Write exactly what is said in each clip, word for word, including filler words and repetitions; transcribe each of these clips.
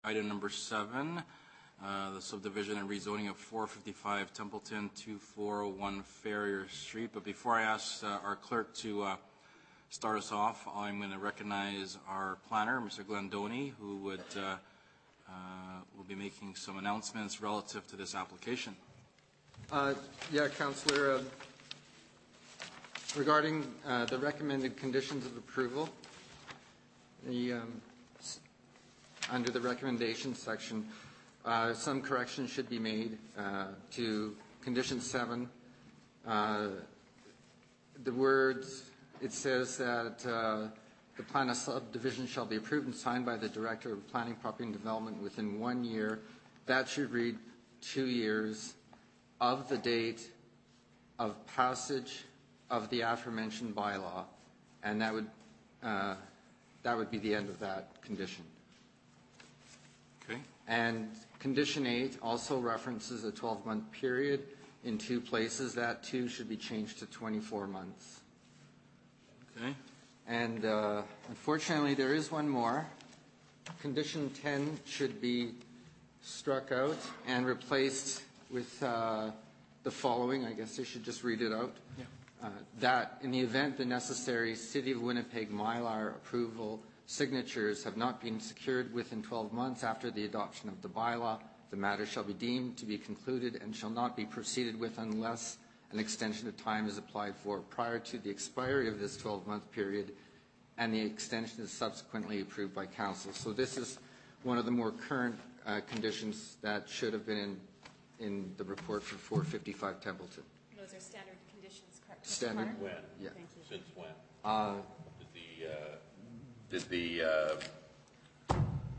Item number seven, uh, the subdivision and rezoning of four fifty-five Templeton to four oh one Farrier Street. But before I ask uh, our clerk to uh, start us off, I'm going to recognize our planner, Mister Glenn Doney, who would uh, uh, will be making some announcements relative to this application. Uh, yeah, Councillor, uh, regarding uh, the recommended conditions of approval, the um, under the recommendation section, uh, some corrections should be made uh, to condition seven. Uh, the words, it says that uh, the plan of subdivision shall be approved and signed by the Director of Planning, Property and Development within one year. That should read two years of the date of passage of the aforementioned bylaw, and that would uh, that would be the end of that condition. Okay. And condition eight also references a twelve-month period in two places. That too should be changed to twenty-four months. Okay. And uh, unfortunately, there is one more. Condition ten should be struck out and replaced with uh, the following. I guess I should just read it out. Yeah. Uh, that in the event the necessary City of Winnipeg Mylar approval signatures have not been secured within twelve months after the adoption of the bylaw, the matter shall be deemed to be concluded and shall not be proceeded with unless an extension of time is applied for prior to the expiry of this twelve-month period and the extension is subsequently approved by Council. So this is one of the more current uh, conditions that should have been in, in the report for four fifty-five Templeton. Those are standard conditions, correct? Standard? When? Yeah. Thank you. Since when? Uh, Did the, uh, did the, uh,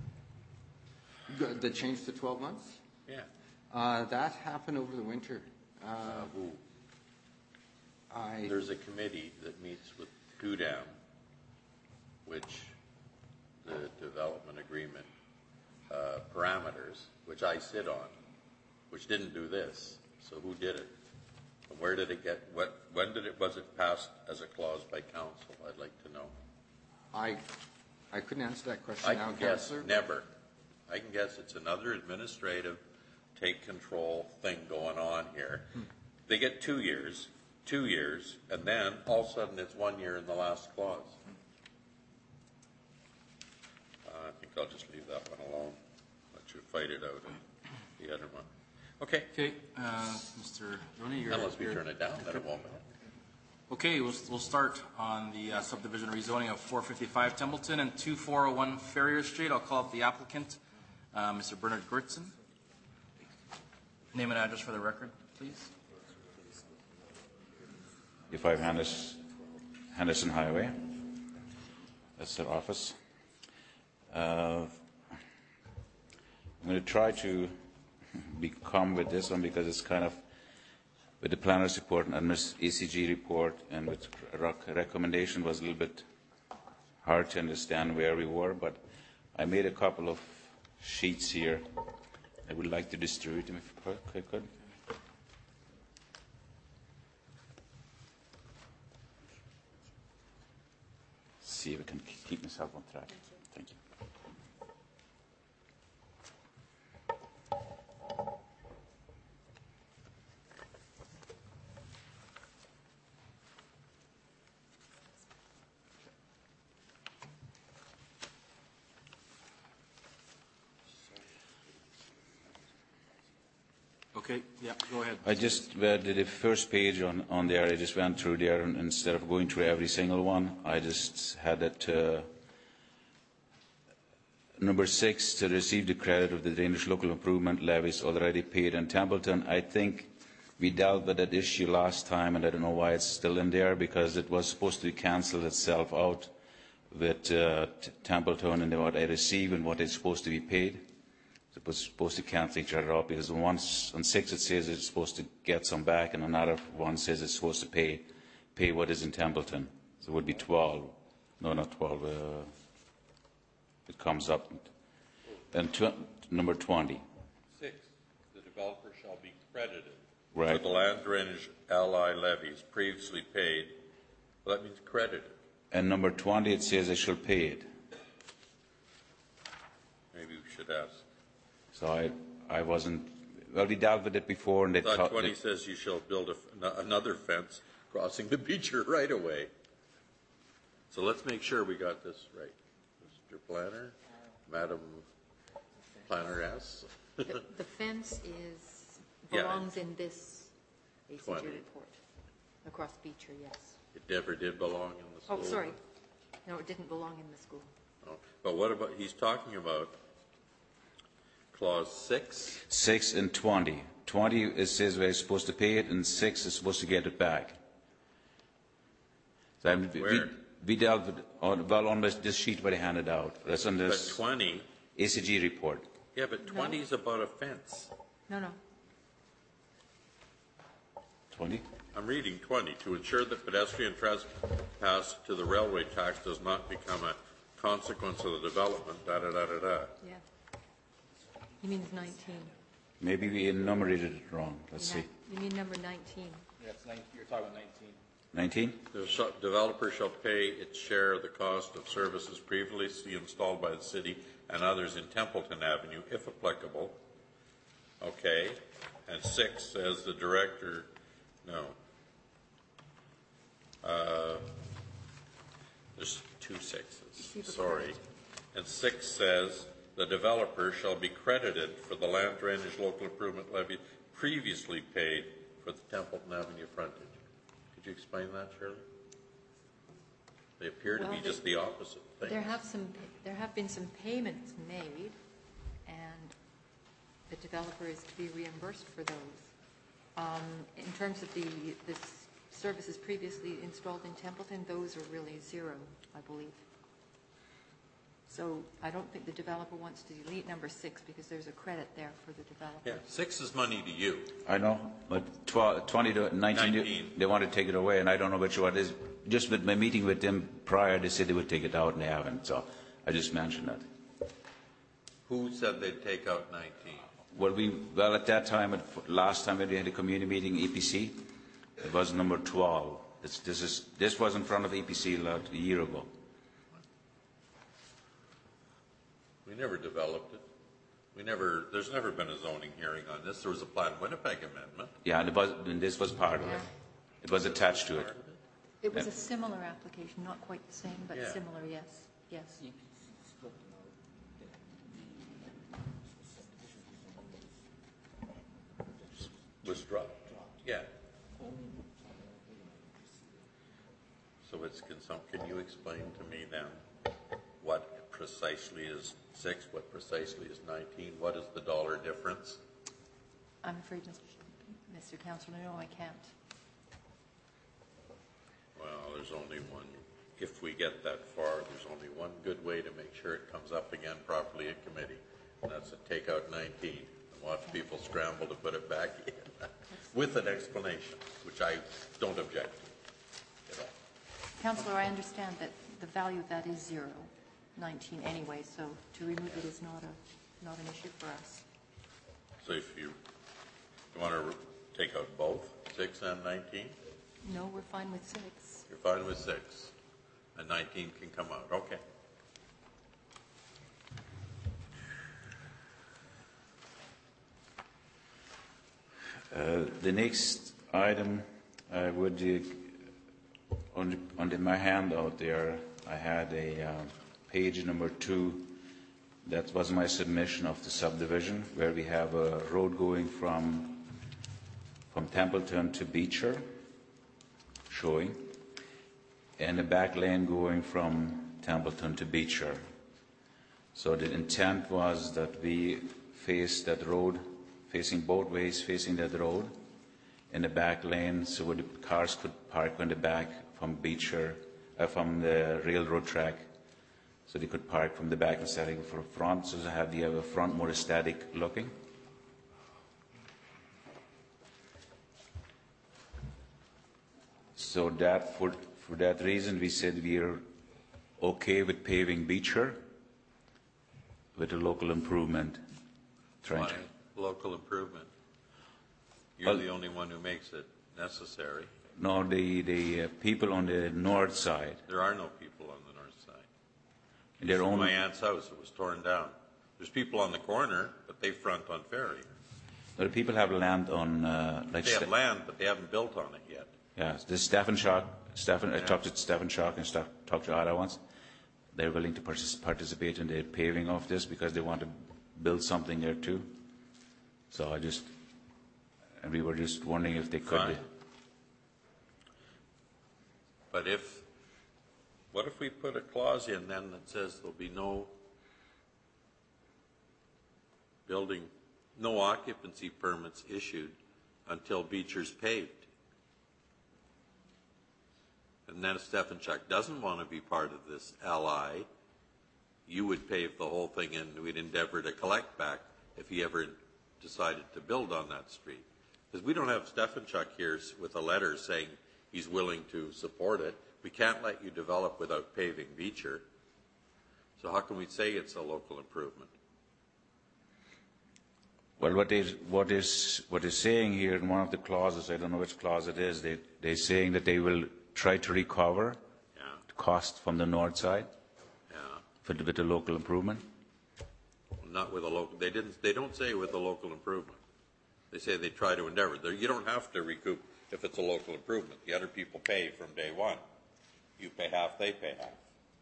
the change to twelve months? yeah. Uh, that happened over the winter. Uh, Who? I, There's a committee that meets with G U D A M, which the development agreement uh, parameters, which I sit on, which didn't do this. So who did it? And where did it get, what, when did it, was it passed as a clause by council? I'd like to know. I, I couldn't answer that question I now, can guess Councillor. never. I can guess it's another administrative take control thing going on here. Hmm. They get two years, two years, and then all of a sudden it's one year in the last clause. Uh, I think I'll just leave that one alone. Let you fight it out in the other one. Okay. Okay, uh, Mister Doney, you're... Unless we you're, turn it down, then it won't. Okay, we'll, we'll start on the uh, subdivision rezoning of four fifty-five Templeton and two four oh one Farrier Street. I'll call up the applicant, uh, Mister Bernard Gertzen. Name and address for the record, please. fifty-five Henderson Highway. That's their office. Uh, I'm going to try to be calm with this one because it's kind of with the planner's report and E C G report and with recommendation was a little bit hard to understand where we were, but I made a couple of sheets here. I would like to distribute them if I could. See if I can keep myself on track. Thank you. Okay, yeah, go ahead. I just uh, did the first page on, on there. I just went through there, and instead of going through every single one, I just had it. Uh, number six, to receive the credit of the drainage local improvement levies already paid in Templeton. I think we dealt with that issue last time, and I don't know why it's still in there, because it was supposed to cancel itself out with uh, Templeton and what I receive and what is supposed to be paid. It was supposed to cancel each other out, because once on six it says it's supposed to get some back, and another one says it's supposed to pay pay what is in Templeton. So it would be twelve. No, not twelve. Uh, it comes up. And tw number twenty. Six, the developer shall be credited Right. for the land drainage L I levies previously paid. Well, that means credited. And number twenty, it says I shall pay it. Maybe we should should ask. So I, I wasn't, well, we dealt with it before, and they Thought thought twenty that- says you shall build a f- another fence crossing the Beecher right away. So let's make sure we got this right. Mister Planner, Madam Planner-S. The the fence is, Yeah. belongs in this A C G twenty. report, across Beecher, yes. It never did belong in the school. Oh, sorry. No, it didn't belong in the school. Oh, but what about, he's talking about clause six? six and twenty. twenty, it says we're supposed to pay it, and six is supposed to get it back. So I'm- we, Where? we dealt with, on, well, on this, this sheet what I handed out. That's on But this twenty, A C G report. yeah, but twenty is about a fence. No, no. twenty? I'm reading twenty, to ensure that pedestrian trespass to the railway tracks does not become a consequence of the development, da-da-da-da-da. Yeah. He means nineteen. Maybe we enumerated it wrong. Let's Yeah. see. You mean number nineteen? Yeah, it's nine, you're talking about nineteen. nineteen? The sh- developer shall pay its share of the cost of services previously installed by the city and others in Templeton Avenue, if applicable. Okay. And six says the director, no. Uh, there's two sixes, sorry. And six says the developer shall be credited for the land drainage local improvement levy previously paid for the Templeton Avenue frontage. Could you explain that, Shirley? They appear to Well, be they- just the opposite thing. There have some, there have been some payments made, and the developer is to be reimbursed for those. Um, in terms of the, the s- services previously installed in Templeton, those are really zero, I believe. So I don't think the developer wants to delete number six because there's a credit there for the developer. Yeah, six is money to you. I know, but twelve, twenty to nineteen, they- nineteen. they want to take it away, and I don't know which one it is. Just with my meeting with them prior, they said they would take it out, and they haven't, so I just mentioned that. Who said they'd take out nineteen? Well, we, well, at that time, at, last time when we had a community meeting, E P C, it was number twelve. This, this is, this was in front of E P C like a year ago. We never developed it. We never, there's never been a zoning hearing on this. There was a Plan Winnipeg amendment. Yeah, and, it was, and this was part of it. It was attached to it. It was a similar application, not quite the same, but Yeah. similar, yes, yes. Was dropped. Yeah. So it's, can some, can you explain to me then what precisely is six, what precisely is nineteen? What is the dollar difference? I'm afraid, Mister Mister Counselor, no, I can't. Well, there's only one, if we get that far, there's only one good way to make sure it comes up again properly in committee, and that's to take out nineteen and watch people scramble to put it back in with an explanation, which I don't object to at all. Counselor, I understand that the value of that is zero, nineteen anyway, so to remove it is not a, not an issue for us. So if you, you want to take out both, six and nineteen, No, we're fine with six. you're fine with six, and nineteen can come out, okay. Uh, the next item I would, uh, on, the- on the, my handout there, I had a uh, page number two. That was my submission of the subdivision, where we have a road going from from Templeton to Beecher, showing, and a back lane going from Templeton to Beecher. So the intent was that we face that road, facing both ways, facing that road, in the back lane, so the cars could park on the back from Beecher, uh, from the railroad track, so they could park from the back instead of from front, so to have the uh, front more aesthetic looking. So that, for, for that reason, we said we are okay with paving Beecher with a local improvement trench. Why local improvement? You're Well- the only one who makes it necessary. No, the, the uh, people on the north side, There are no people on the north side. they're My only, aunt's house, it was torn down. There's people on the corner, but they front on Ferry. The people have land on, uh, like... They have Sta- land, but they haven't built on it yet. Yeah, the Stephen Shock, Stephen, I Yeah. talked to Stephen Shock and sta- talked to Ada once. They're willing to partic- participate in the paving of this because they want to build something there too. So I just, and we were just wondering if they could. Fine. But if, what if we put a clause in then that says there'll be no building, no occupancy permits issued until Beecher's paved? And then if Stephen Chuck doesn't want to be part of this L I, you would pave the whole thing and we'd endeavor to collect back if he ever decided to build on that street. Because we don't have Stephen Chuck here with a letter saying he's willing to support it. We can't let you develop without paving Beecher. So how can we say it's a local improvement? Well, what is what is what is saying here in one of the clauses, I don't know which clause it is. They they're saying that they will try to recover Yeah, the cost from the north side yeah. for the, with the local improvement. Not with a local. They didn't. They don't say with a local improvement. They say they try to endeavor. There, you don't have to recoup if it's a local improvement. The other people pay from day one. You pay half. They pay half.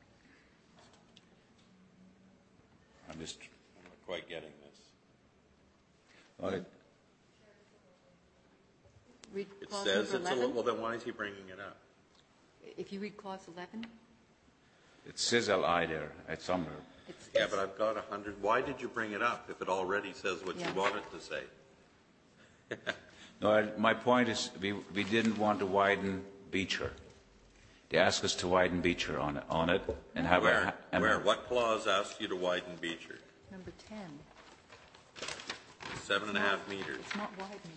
I'm just. I'm not quite getting this. All right. Read It clause says number it's a. lo- eleven. Well, then why is he bringing it up? If you read clause eleven, It says L I there at somewhere. it's, Yeah, it's- but I've got a hundred. Why did you bring it up if it already says what Yeah. you want it to say? No, I, my point is we we didn't want to widen Beecher. They asked us to widen Beecher on it, on it and have Where? a and Where? What clause asks you to widen Beecher? number ten. Seven and a half meters. It's not widening.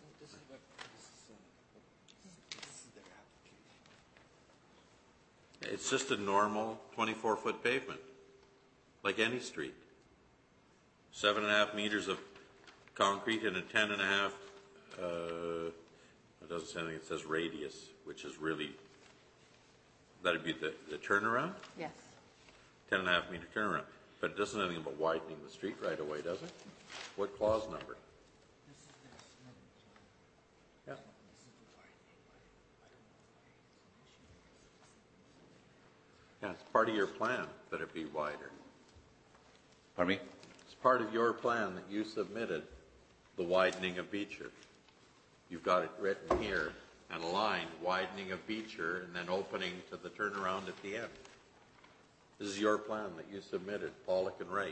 It's just a normal twenty-four foot pavement, like any street. Seven and a half meters of concrete and a ten and a half, uh, it doesn't say anything, it says radius, which is really, that'd be the, the turnaround, Yes. ten and a half meter turnaround. But it doesn't say anything about widening the street right away, does it? What clause number? Yeah. Yeah, it's part of your plan that it be wider. Pardon me? It's part of your plan that you submitted, the widening of Beecher. You've got it written here, and a line, widening of Beecher, and then opening to the turnaround at the end. This is your plan that you submitted, Pollock and Wright.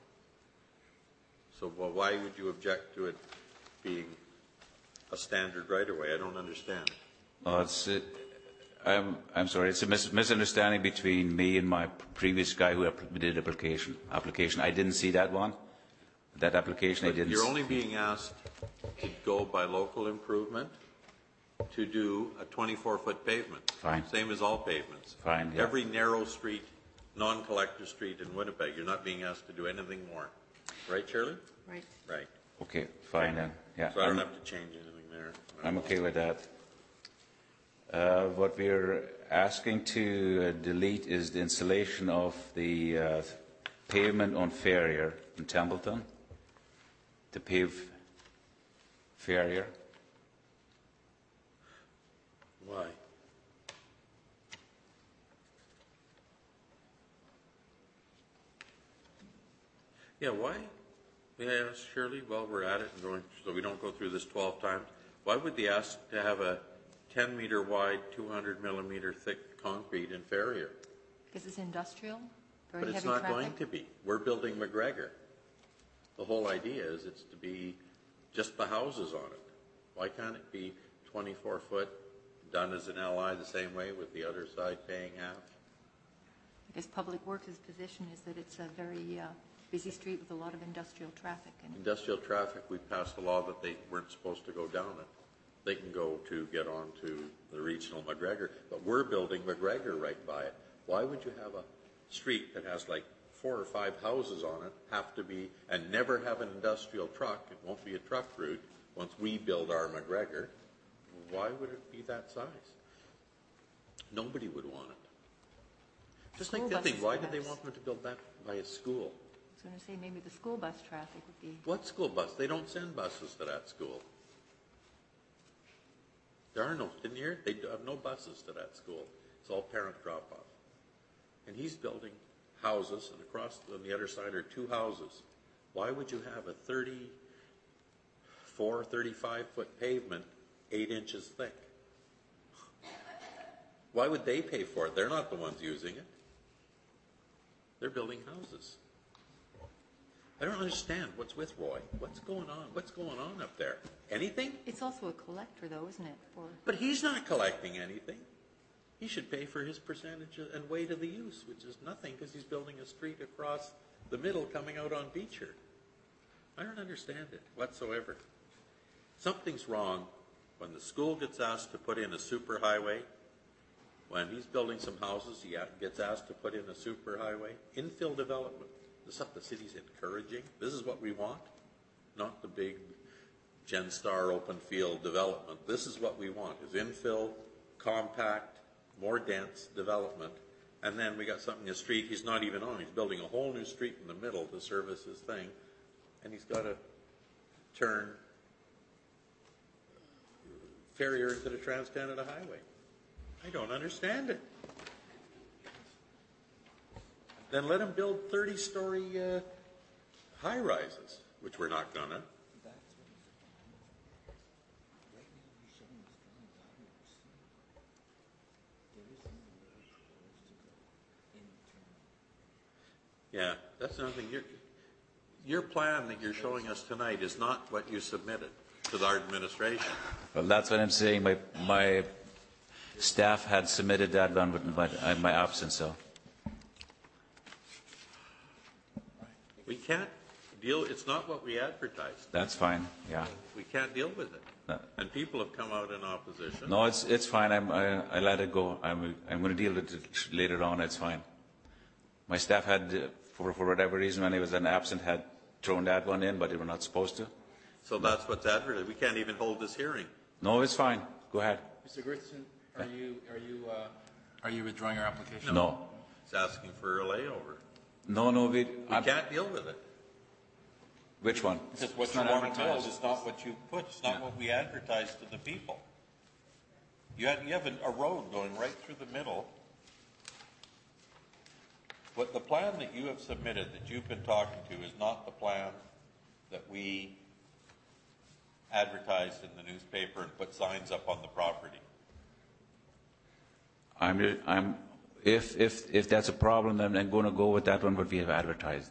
So well, why would you object to it being a standard right-of-way? I don't understand. Oh, it's, uh, I'm, I'm sorry, it's a mis- misunderstanding between me and my previous guy who app- did application. Application, I didn't see that one. That application, I But didn't. you're s- only being asked to go by local improvement to do a twenty-four foot pavement. Fine. Same as all pavements. Fine, yeah. Every narrow street, non-collector street in Winnipeg, you're not being asked to do anything more. Right, Shirley? Right. Right. Okay, fine then. Yeah, So I don't I'm, have to change anything there. I'm okay with that. Uh, what we're asking to uh, delete is the installation of the uh, pavement on Ferrier in Templeton, to pave Ferrier. Why? Yeah, why? May I ask Shirley, while we're at it, and going, so we don't go through this twelve times, why would they ask to have a ten meter wide, two hundred millimeter thick concrete in Ferrier? Because it's industrial, very But it's heavy not traffic. going to be. We're building McGregor. The whole idea is it's to be just the houses on it. Why can't it be twenty-four foot, done as an L I the same way with the other side paying half? Because Public Works' position is that it's a very uh, busy street with a lot of industrial traffic. And Industrial traffic, we passed a law that they weren't supposed to go down it. They can go to get on to the regional McGregor, but we're building McGregor right by it. Why would you have a street that has like four or five houses on it, have to be, and never have an industrial truck? It won't be a truck route once we build our McGregor. Why would it be that size? Nobody would want it. Just like School that thing, buses, why did they perhaps. want them to build that by a school? was going to say maybe the school bus traffic would be, What school bus? They don't send buses to that school. There are no, didn't you hear? They have no buses to that school. It's all parent drop-off. And he's building houses, and across on the other side are two houses. Why would you have a thirty-four, thirty-five foot pavement eight inches thick? Why would they pay for it? They're not the ones using it. They're building houses. I don't understand what's with Roy. What's going on? What's going on up there? Anything? it's also a collector though, isn't it? For But he's not collecting anything. He should pay for his percentage and weight of the use, which is nothing because he's building a street across the middle coming out on Beecher. I don't understand it whatsoever. Something's wrong when the school gets asked to put in a superhighway. When he's building some houses, he gets asked to put in a superhighway. Infill development. This is what the city's encouraging. This is what we want, not the big Genstar open field development. This is what we want, is infill, compact, more dense development. And then we got something, a street he's not even on. He's building a whole new street in the middle to service his thing. And he's got to turn Ferrier into the Trans-Canada Highway. I don't understand it. Then let him build thirty-story uh, high-rises, which we're not gonna. Yeah, that's another thing. Your, your plan that you're showing us tonight is not what you submitted to our administration. Well, that's what I'm saying. My my staff had submitted that one with my, uh, my absence, so. We can't deal, it's not what we advertised. That's fine, yeah. We can't deal with it. No. And people have come out in opposition. No, it's it's fine. I'm, I, I let it go. I'm, I'm going to deal with it later on. It's fine. My staff had, uh, for, for whatever reason, when he was an absent, had thrown that one in, but they were not supposed to. So that's what's advertised. We can't even hold this hearing. No, it's fine. Go ahead. Mister Gertson, are you, are you, uh, are you withdrawing your application? No. It's asking for a layover. No, no, we... We I'm- can't deal with it. Which one? Because what It's you not want to build advertised. is not what you put. It's not Yeah. what we advertise to the people. You have, you have a, a road going right through the middle. What the plan that you have submitted, that you've been talking to, is not the plan that we advertised in the newspaper and put signs up on the property. I'm, I'm, if, if, if that's a problem, then I'm going to go with that one, what we have advertised.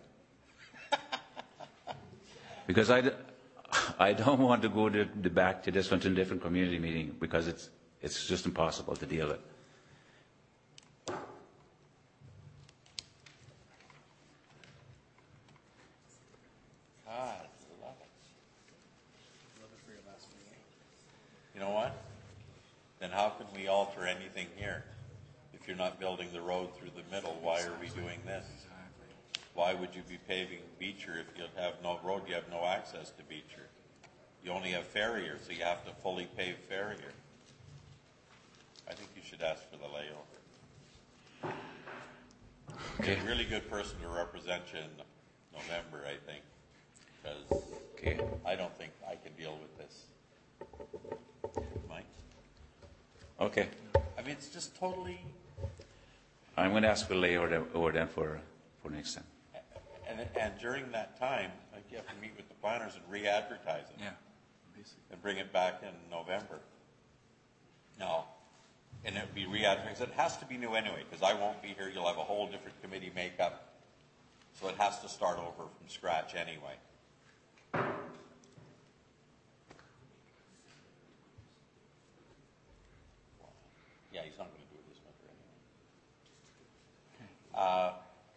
Because I, d- I don't want to go to, to back to this one to a different community meeting because it's, it's just impossible to deal with. God, love it. You know what? Then how can we alter anything here? If you're not building the road through the middle, why are we doing this? Why would you be paving Beecher if you have no road, you have no access to Beecher? You only have Ferrier, so you have to fully pave Ferrier. I think you should ask for the layover. Okay. A really good person to represent you in November, I think, because Okay. I don't think I can deal with this. Mike? Okay. I mean, it's just totally, I'm going to ask for layover over then for, for next time. and, and during that time, I think you have to meet with the planners and re-advertise it. Yeah, basically. And bring it back in November. No. And it would be re-advertised. It has to be new anyway, because I won't be here. You'll have a whole different committee makeup. So it has to start over from scratch anyway. Yeah, he's not going to do it this winter anyway. Uh,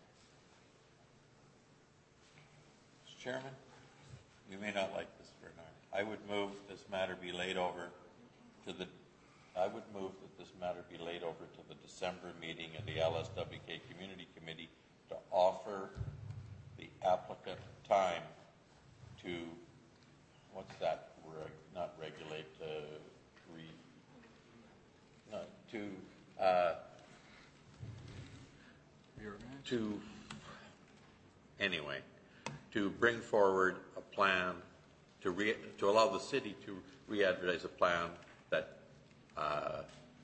Mister Chairman, you may not like this, Bernard. I would move this matter be laid over to the, I would move that this matter be laid over to the December meeting of the L S W K Community Committee to offer the applicant time to, what's that, Reg, not regulate, uh, re, no, to, uh, Reorganize? to, anyway, to bring forward a plan to re, to allow the city to re-advertise a plan that, uh,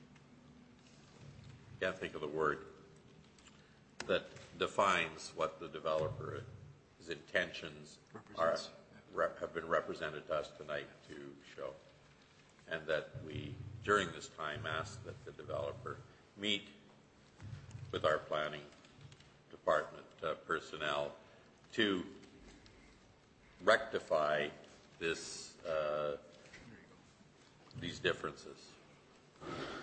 can't think of the word, that defines what the developer's intentions are, rep, have been represented to us tonight to show. And that we, during this time, ask that the developer meet with our planning department uh, personnel to rectify this, uh, these differences.